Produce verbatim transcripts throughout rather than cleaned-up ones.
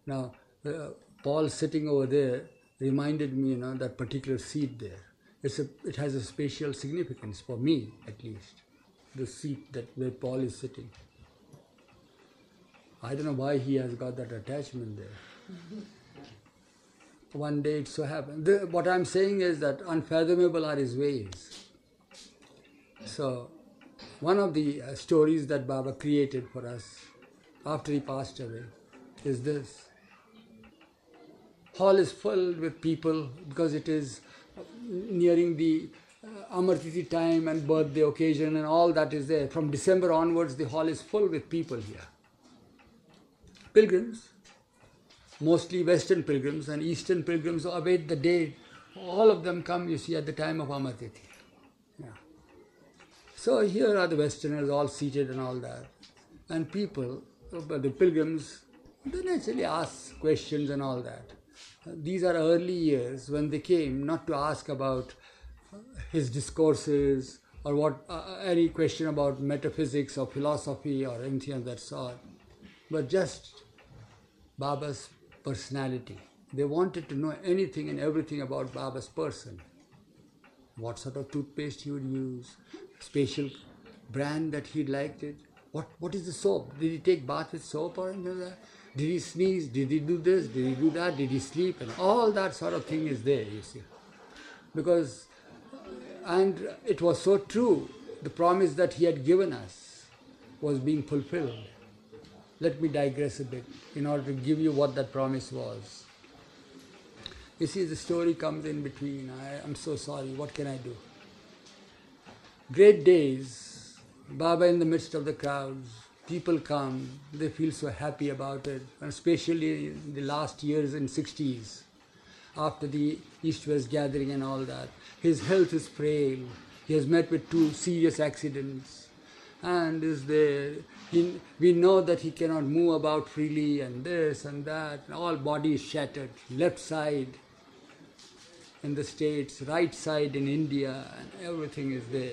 Now, uh, Paul sitting over there reminded me, you know, that particular seat there. It's a, it has a spatial significance for me, at least. The seat that where Paul is sitting. I don't know why he has got that attachment there. One day it so happened. The, what I'm saying is that unfathomable are his ways. So, one of the uh, stories that Baba created for us after he passed away is this. Hall is filled with people because it is nearing the uh, Amar Tithi time and birthday occasion and all that is there. From December onwards, the hall is full with people here. Pilgrims, mostly Western pilgrims and Eastern pilgrims await the day. All of them come, you see, at the time of Amar Tithi. Yeah. So here are the Westerners all seated and all that. And people, the pilgrims, they naturally ask questions and all that. These are early years when they came not to ask about his discourses or what uh, any question about metaphysics or philosophy or anything of that sort, but just Baba's personality. They wanted to know anything and everything about Baba's person. What sort of toothpaste he would use, special brand that he liked it. What what is the soap? Did he take bath with soap or anything like that? Did he sneeze? Did he do this? Did he do that? Did he sleep? And all that sort of thing is there, you see. Because, and it was so true, the promise that he had given us was being fulfilled. Let me digress a bit in order to give you what that promise was. You see, the story comes in between. I, I'm so sorry, what can I do? Great days, Baba in the midst of the crowds, people come, they feel so happy about it, and especially in the last years in sixties, after the East-West gathering and all that. His health is frail, he has met with two serious accidents, and is there. He, we know that he cannot move about freely, and this and that, and all body is shattered, left side in the States, right side in India, and everything is there.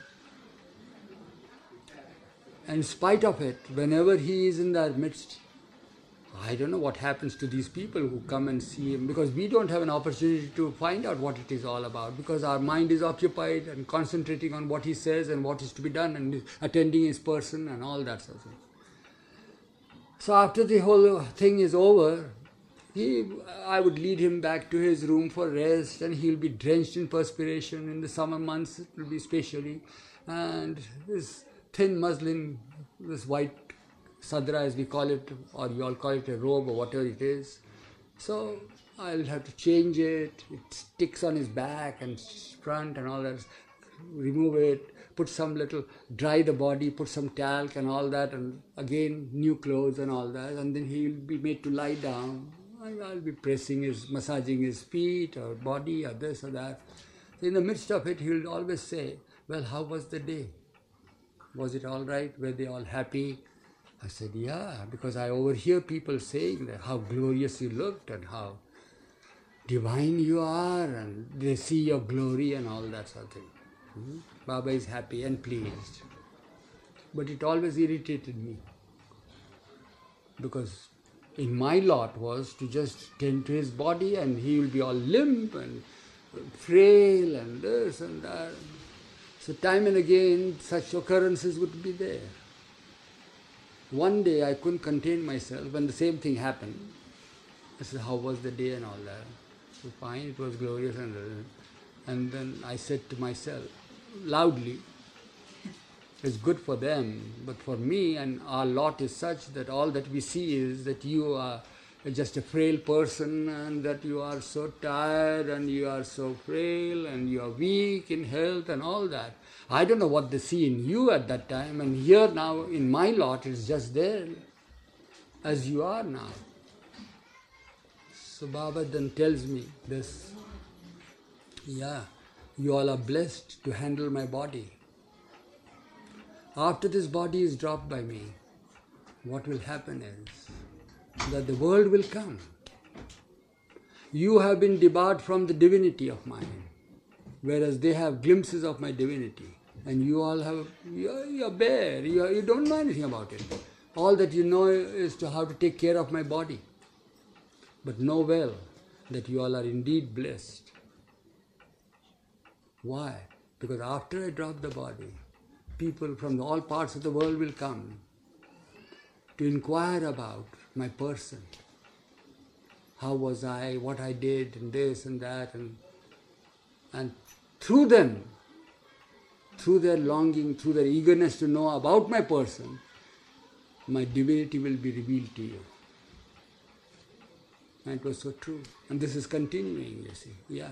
And in spite of it, whenever he is in their midst, I don't know what happens to these people who come and see him, because we don't have an opportunity to find out what it is all about, because our mind is occupied and concentrating on what he says and what is to be done and attending his person and all that sort of thing. So after the whole thing is over, he, I would lead him back to his room for rest, and he'll be drenched in perspiration in the summer months, it will be especially, and his thin muslin, this white sadra as we call it, or you all call it a robe or whatever it is. So I'll have to change it, it sticks on his back and front and all that, remove it, put some little, dry the body, put some talc and all that, and again new clothes and all that, and then he'll be made to lie down. And I'll be pressing his, massaging his feet or body or this or that. In the midst of it, he'll always say, well, how was the day? Was it all right? Were they all happy? I said, yeah, because I overhear people saying that how glorious you looked and how divine you are, and they see your glory and all that sort of thing. Hmm? Baba is happy and pleased. But it always irritated me, because in my lot was to just tend to his body, and he will be all limp and frail and this and that. So time and again such occurrences would be there. One day I couldn't contain myself when the same thing happened. I said, how was the day and all that? So fine, it was glorious. And, and then I said to myself, loudly, it's good for them, but for me and our lot is such that all that we see is that you are just a frail person, and that you are so tired and you are so frail and you are weak in health and all that. I don't know what they see in you at that time, and here now in my lot it's just there as you are now. So Baba then tells me this, yeah, you all are blessed to handle my body. After this body is dropped by me, what will happen is that the world will come. You have been debarred from the divinity of mine, whereas they have glimpses of my divinity. And you all have, you're, you're bare, you're, you don't know anything about it. All that you know is to how to take care of my body. But know well that you all are indeed blessed. Why? Because after I drop the body, people from all parts of the world will come to inquire about my person. How was I, what I did, and this and that. And, and through them, through their longing, through their eagerness to know about my person, my divinity will be revealed to you. And it was so true. And this is continuing, you see. Yeah.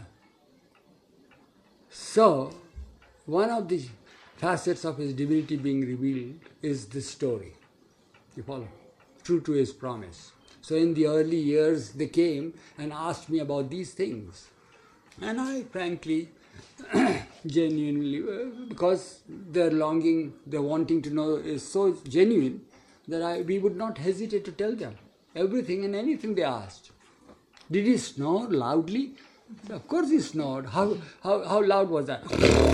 So, one of the facets of his divinity being revealed is this story. You follow? True to his promise. So in the early years, they came and asked me about these things. And I frankly, genuinely, because their longing, their wanting to know is so genuine, that I, we would not hesitate to tell them everything and anything they asked. Did he snore loudly? Of course he snored. How, how, how loud was that?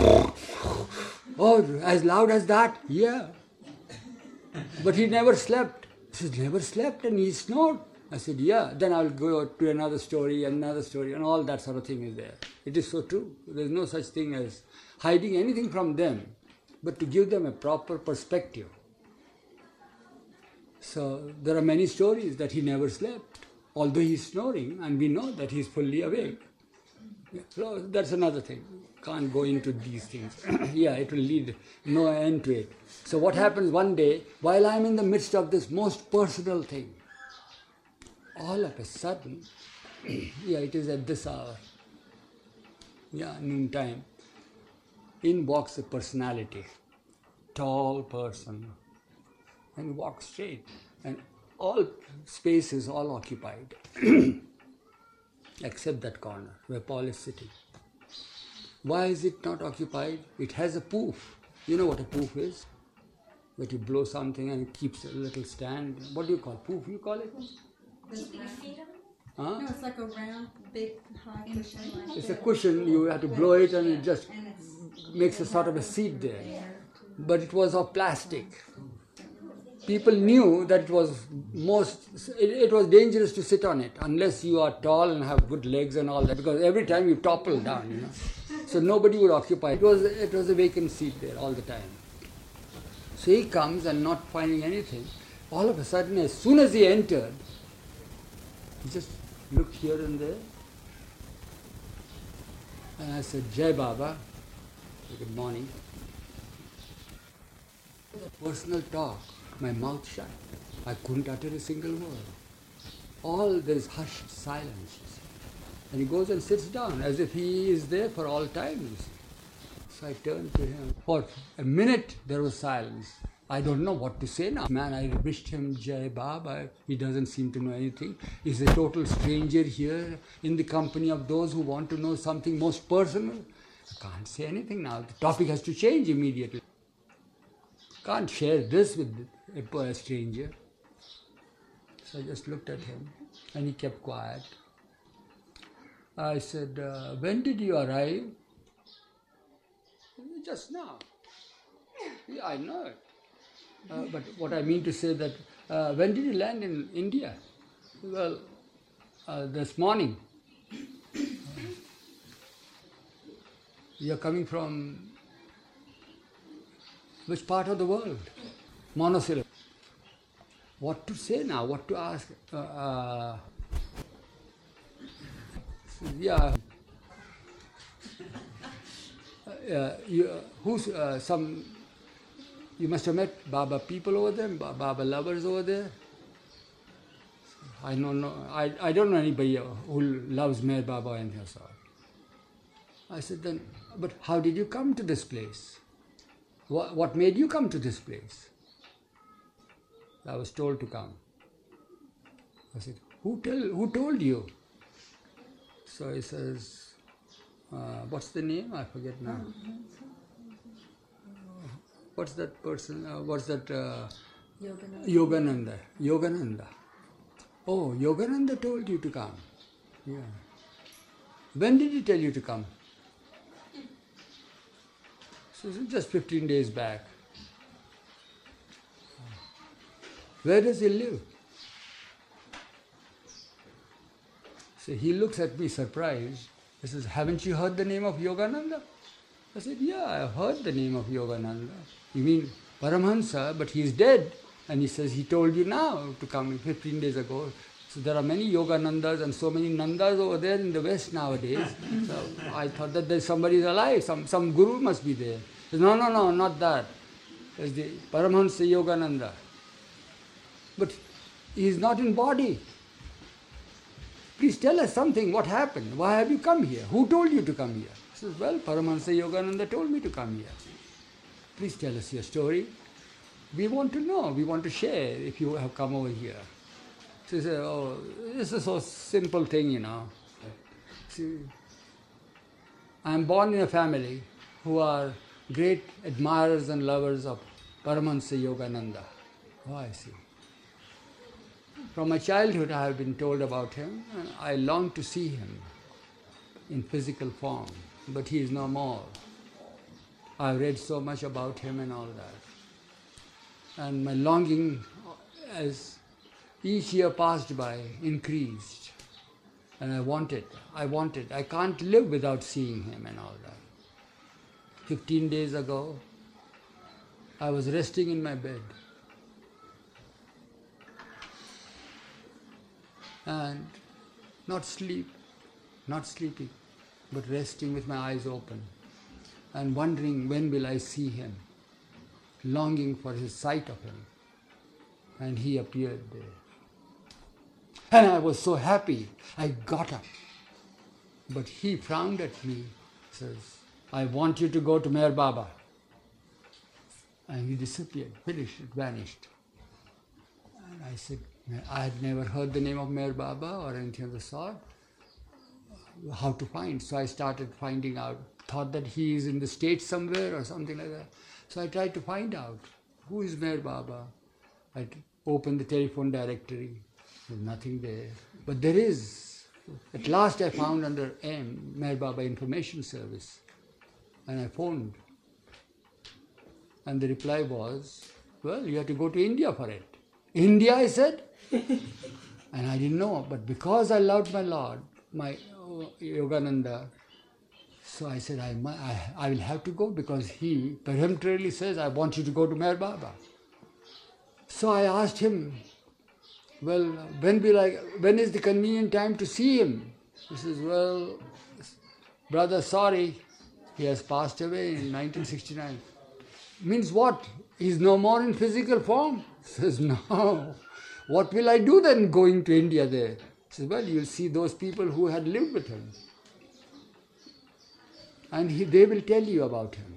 Oh, as loud as that? Yeah. But he never slept. He says, never slept and he snored. I said, yeah. Then I'll go to another story, another story, and all that sort of thing is there. It is so true. There's no such thing as hiding anything from them, but to give them a proper perspective. So there are many stories that he never slept, although he's snoring, and we know that he's fully awake. So that's another thing. Can't go into these things. Yeah, it will lead no end to it. So what happens one day, while I'm in the midst of this most personal thing, all of a sudden, yeah, it is at this hour, yeah, noon time, in walks a personality, tall person, and walks straight, and all space is all occupied, except that corner where Paul is sitting. Why is it not occupied? It has a poof. You know what a poof is? That you blow something and it keeps a little stand. What do you call poof? You call it? Huh? No, it's like a round, big, high cushion. Like It's a cushion. You have to blow it and it just makes a sort of a seat there. But it was of plastic. People knew that it was most, it, it was dangerous to sit on it unless you are tall and have good legs and all that, because every time you topple down, you know. So nobody would occupy. It was, it was a vacant seat there all the time. So he comes and not finding anything. All of a sudden, as soon as he entered, he just looked here and there. And I said, Jai Baba, good morning. Personal talk. My mouth shut. I couldn't utter a single word. All there is hushed silence. And he goes and sits down as if he is there for all time. So I turned to him. For a minute there was silence. I don't know what to say now. Man, I wished him Jai Baba. He doesn't seem to know anything. He's a total stranger here in the company of those who want to know something most personal. I can't say anything now. The topic has to change immediately. Can't share this with a, a stranger. So I just looked at him and he kept quiet. I said, uh, when did you arrive? Just now. Yeah, I know it. Uh, but what I mean to say that, uh, when did you land in India? Well, uh, this morning. Uh, you're coming from which part of the world? Monosyllable. What to say now? What to ask? Uh, uh, yeah. Uh, you, who's uh, some? You must have met Baba people over there, Baba lovers over there. I don't know. I, I don't know anybody who loves Meher Baba and her sort. I said then, but how did you come to this place? What, what made you come to this place? I was told to come. I said, who tell? Who told you? So he says, uh, what's the name? I forget now. What's that person? Uh, what's that? Uh, Yogananda. Yogananda. Yogananda. Oh, Yogananda told you to come. Yeah. When did he tell you to come? So just fifteen days back. Where does he live? So he looks at me surprised. He says, haven't you heard the name of Yogananda? I said, yeah, I've heard the name of Yogananda. You mean Paramahansa, but he's dead. And he says, he told you now to come fifteen days ago. So there are many Yoganandas and so many Nandas over there in the West nowadays. So I thought that there's somebody alive, some, some guru must be there. He said, no, no, no, not that. It's the Paramahansa Yogananda. But he is not in body. Please tell us something, what happened? Why have you come here? Who told you to come here? He says, well, Paramahansa Yogananda told me to come here. Please tell us your story. We want to know, we want to share if you have come over here. So he said, oh, this is so simple thing, you know. See, I am born in a family who are great admirers and lovers of Paramahansa Yogananda. Oh, I see. From my childhood I have been told about him, and I long to see him in physical form, but he is no more. I have read so much about him and all that. And my longing, as each year passed by, increased. And I wanted, I wanted, I can't live without seeing him and all that. Fifteen days ago, I was resting in my bed. And not sleep, not sleeping, but resting with my eyes open and wondering when will I see him, longing for his sight of him. And he appeared there. And I was so happy, I got up. But he frowned at me, says, I want you to go to Meher Baba. And he disappeared, finished, it vanished. And I said, I had never heard the name of Meher Baba or anything of the sort. How to find? So I started finding out, thought that he is in the States somewhere or something like that. So I tried to find out, who is Meher Baba? I opened the telephone directory, there's nothing there. But there is. At last I found under M, Meher Baba Information Service. And I phoned. And the reply was, well, you have to go to India for it. India, I said? And I didn't know, but because I loved my Lord, my uh, Yogananda, so I said, I, I, I will have to go because he peremptorily says, I want you to go to Meher Baba. So I asked him, well, when will I, when is the convenient time to see him? He says, well, brother, sorry, he has passed away in nineteen sixty-nine. Means what? He's no more in physical form? He says, no. What will I do then going to India there? He says, well, you'll see those people who had lived with him. And he, they will tell you about him.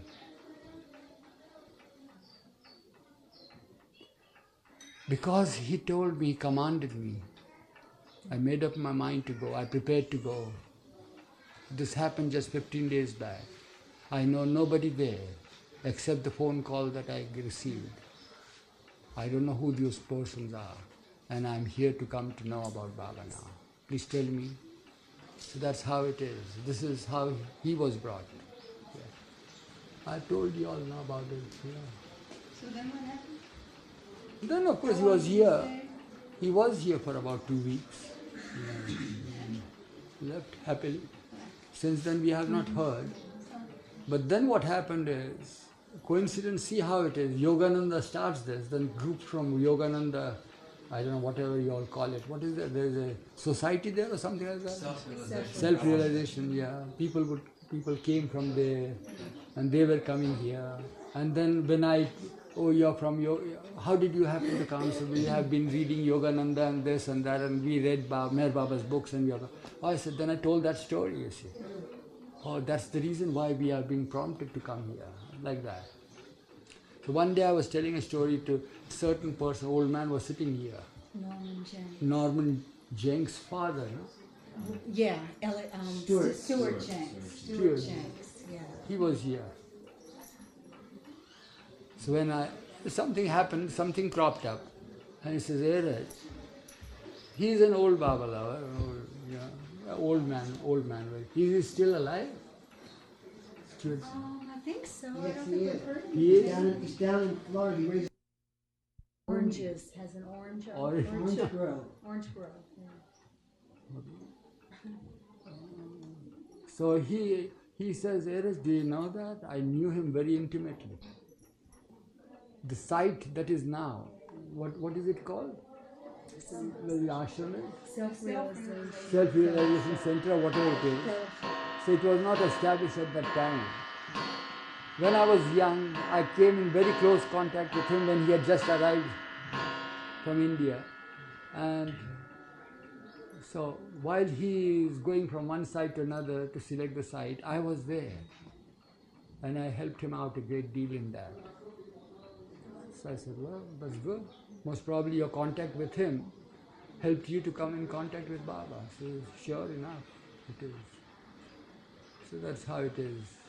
Because he told me, commanded me, I made up my mind to go. I prepared to go. This happened just fifteen days back. I know nobody there except the phone call that I received. I don't know who those persons are. And I'm here to come to know about Baba now. Please tell me. So that's how it is. This is how he was brought. Yeah. I told you all now about it. Yeah. So then what happened? Then of course he was here. He was here for about two weeks. Yeah. Left happily. Since then we have not heard. But then what happened is, coincidence, see how it is. Yogananda starts this, then group from Yogananda, I don't know, whatever you all call it. What is that? There is a society there or something like that? Self-realization. Self-realization, yeah. People would, people came from there and they were coming here. And then when I, oh, you're from, Yo- how did you happen to come? So we have been reading Yogananda and this and that, and we read ba- Meher Baba's books and yoga. Oh, I said, then I told that story, you see. Oh, that's the reason why we are being prompted to come here, like that. So one day I was telling a story to a certain person, old man was sitting here. Norman Jenks. Norman Jenks' father, no? Yeah, Ellie, um, Stuart. Stuart Stuart. Jenks. Stuart. Stuart Jenks, yeah. He was here. So when I, something happened, something cropped up. And he says, hey, Raj, he's an old Baba lover, old, yeah, old man, old man. He is still alive? Stuart. Um, I think so. I Yes, don't he think is. I've heard of He He's is? down, in- he's down in Florida. He raised Oranges, has an orange. Orange. orange grove. Orange grove, yeah. So he he says, Eris, do you know that? I knew him very intimately. The site that is now, what what is it called? The ashram is? Self-realization. Self-realization center, or whatever it is. So it was not established at that time. When I was young, I came in very close contact with him when he had just arrived from India. And so while he is going from one site to another to select the site, I was there. And I helped him out a great deal in that. So I said, well, that's good. Most probably your contact with him helped you to come in contact with Baba. So sure enough, it is. So that's how it is.